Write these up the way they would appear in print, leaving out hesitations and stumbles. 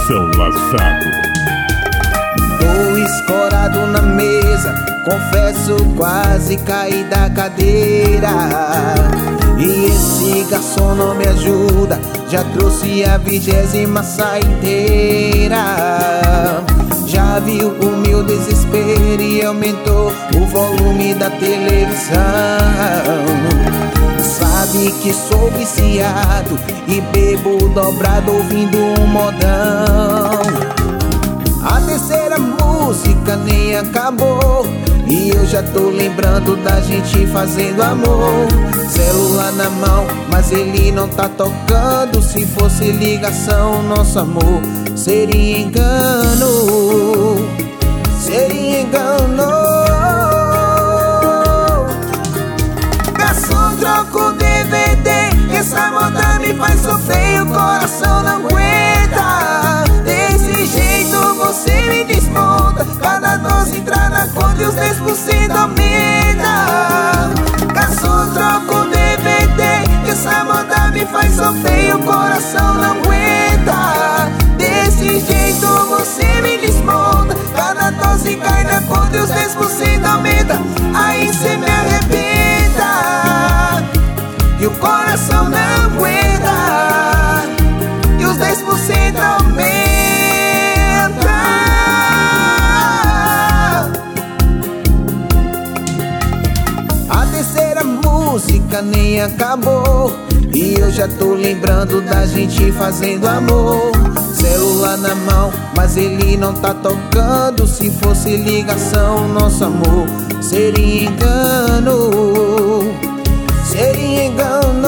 Coração Laçado. Tô escorado na mesa, confesso, quase caí da cadeira. E esse garçom não me ajuda, já trouxe a 20ª saideira. Já viu o meu desespero e aumentou o volume da televisão. Sabe que sou viciado e bebo dobrado ouvindo um modão. A terceira música nem acabou e eu já tô lembrando da gente fazendo amor. Celular na mão, mas ele não tá tocando. Se fosse ligação, nosso amor seria engano. Seria engano. Garçom, troca o DVD, essa moda me faz sofrer, o coração não aguenta. Desse jeito você me desmonta, cada dose entra na conta e os 10% aumenta. Garçom, troca o DVD, essa moda me faz sofrer, o coração não aguenta. Desse jeito você me desmonta, cada dose cai na conta e os 10% aumenta. Aí cê me arrebenta e o coração não aguenta, e os 10% aumenta. A terceira música nem acabou e eu já tô lembrando da gente fazendo amor. Celular na mão, mas ele não tá tocando. Se fosse ligação, nosso amor seria engano. Seria engano.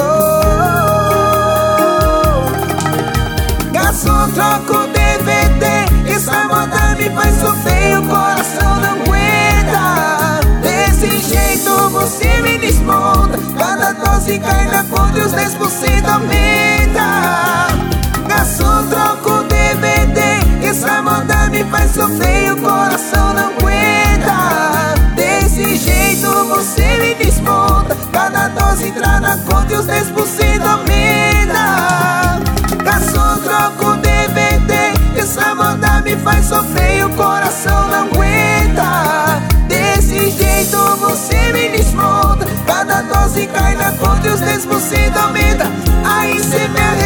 Garçom, troca o DVD, essa moda me faz sofrer, o coração não aguenta. Desse jeito você me desmonta, cada dose cai na conta e os 10% aumenta. Garçom, troca o DVD, essa moda me faz sofrer, o coração não aguenta. Desse jeito você me desmonta, cada dose entra na conta e os 10% aumenta. Garçom, troca o DVD, essa moda me faz sofrer, o coração não aguenta. Desse jeito você me desmonta, cada dose cai na conta e os 10% aumenta. Aí cê me arrebenta